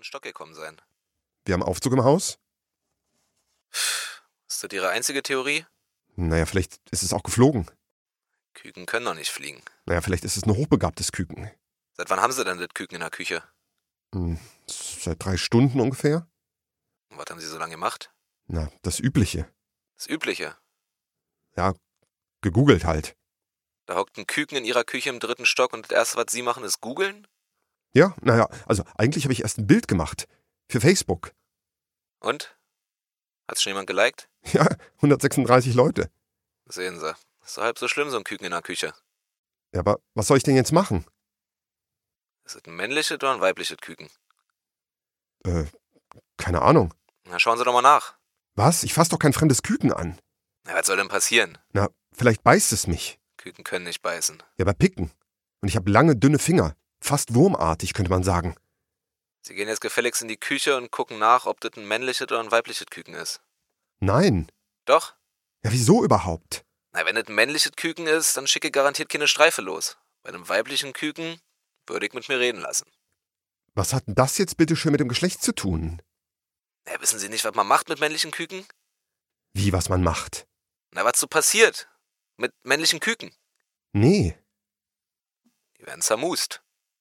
Stock gekommen sein? Wir haben Aufzug im Haus? Ist das Ihre einzige Theorie? Naja, vielleicht ist es auch geflogen. Küken können doch nicht fliegen. Naja, vielleicht ist es ein hochbegabtes Küken. Seit wann haben Sie denn das Küken in der Küche? Seit 3 Stunden ungefähr? Und was haben Sie so lange gemacht? Na, das Übliche. Das Übliche. Ja, gegoogelt halt. Da hockt ein Küken in Ihrer Küche im 3. Stock und das Erste, was Sie machen, ist googeln? Ja, naja, also eigentlich habe ich erst ein Bild gemacht. Für Facebook. Und? Hat's schon jemand geliked? Ja, 136 Leute. Sehen Sie. Ist doch halb so schlimm, so ein Küken in der Küche. Ja, aber was soll ich denn jetzt machen? Ist es ein männliches oder ein weibliches Küken? Keine Ahnung. Na, schauen Sie doch mal nach. Was? Ich fass doch kein fremdes Küken an. Na, was soll denn passieren? Na, vielleicht beißt es mich. Küken können nicht beißen. Ja, aber picken. Und ich habe lange, dünne Finger. Fast wurmartig, könnte man sagen. Sie gehen jetzt gefälligst in die Küche und gucken nach, ob das ein männliches oder ein weibliches Küken ist. Nein. Doch? Ja, wieso überhaupt? Na, wenn es ein männliches Küken ist, dann schicke garantiert keine Streife los. Bei einem weiblichen Küken würde ich mit mir reden lassen. Was hat denn das jetzt bitte schön mit dem Geschlecht zu tun? Na, wissen Sie nicht, was man macht mit männlichen Küken? Wie, was man macht? Na, was so passiert mit männlichen Küken? Nee, Die werden zermust.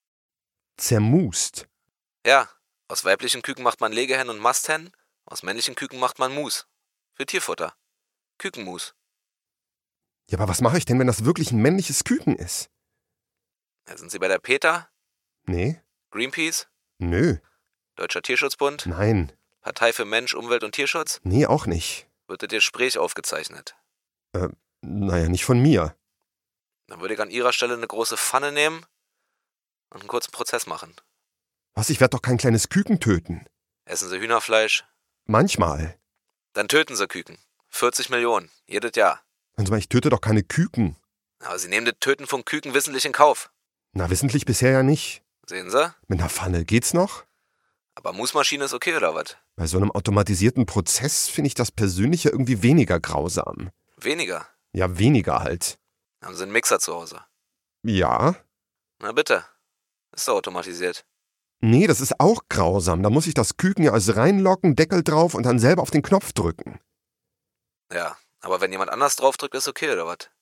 zermust. Ja, aus weiblichen Küken macht man Legehennen und Masthennen, aus männlichen Küken macht man Mus. Für Tierfutter. Kükenmus. Ja, aber was mache ich denn, wenn das wirklich ein männliches Küken ist? Ja, sind Sie bei der PETA? Nee, Greenpeace? nö, Deutscher Tierschutzbund? nein, Partei für Mensch, Umwelt und Tierschutz? nee, auch nicht. Wird das Gespräch aufgezeichnet? Naja, nicht von mir. Dann würde ich an Ihrer Stelle eine große Pfanne nehmen und einen kurzen Prozess machen. Was, ich werde doch kein kleines Küken töten. Essen Sie Hühnerfleisch? Manchmal. Dann töten Sie Küken. 40 Millionen. Jedes Jahr. Hören Sie mal, ich töte doch keine Küken. Aber Sie nehmen das Töten von Küken wissentlich in Kauf. Na, wissentlich bisher ja nicht. Sehen Sie? Mit einer Pfanne geht's noch? Aber Musmaschine ist okay, oder was? Bei so einem automatisierten Prozess finde ich das persönlich ja irgendwie weniger grausam. Weniger. Ja, weniger halt. Haben Sie einen Mixer zu Hause? Ja? Na bitte. Ist doch automatisiert. Nee, das ist auch grausam. Da muss ich das Küken ja alles reinlocken, Deckel drauf und dann selber auf den Knopf drücken. Ja, aber wenn jemand anders draufdrückt, ist okay, oder was?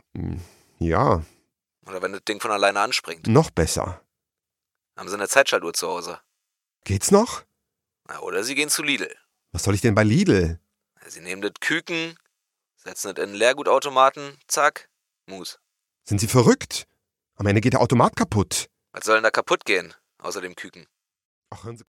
Ja, Oder wenn das Ding von alleine anspringt. noch besser. Haben Sie eine Zeitschaltuhr zu Hause? Geht's noch? Na, oder Sie gehen zu Lidl. Was soll ich denn bei Lidl? Sie nehmen das Küken, setzen es in einen Leergutautomaten, zack, Mus. Sind Sie verrückt? Am Ende geht der Automat kaputt. Was soll denn da kaputt gehen, außer dem Küken? Ach, hören Sie